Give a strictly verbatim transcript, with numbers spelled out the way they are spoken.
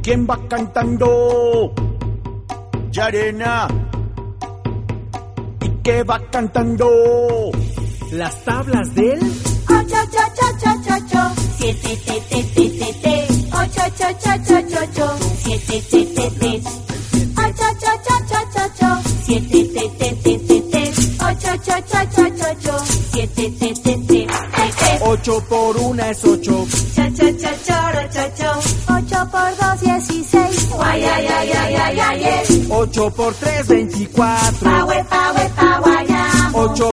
¿Quién va cantando? Yarena. ¿Y qué va cantando? Las tablas del ocho, ocho, ocho, ocho, ocho, siete, te, te, te, te, te, ocho, ocho, ocho, ocho, ocho, siete, te, te, te, ocho, ocho, ocho, ocho, ocho, siete, te, te, te, te, te, ocho, ocho, ocho, ocho, ocho, siete, te, te, te, te, te. Ocho por una es ocho. Cha, cha, cha, choro, cho, cho. Ocho por dos, dieciséis. Guay, ay, ay, ay, ay, ay, ay. Ocho por tres, veinticuatro. Pa, we, pa, we, pa, guayamo. Ocho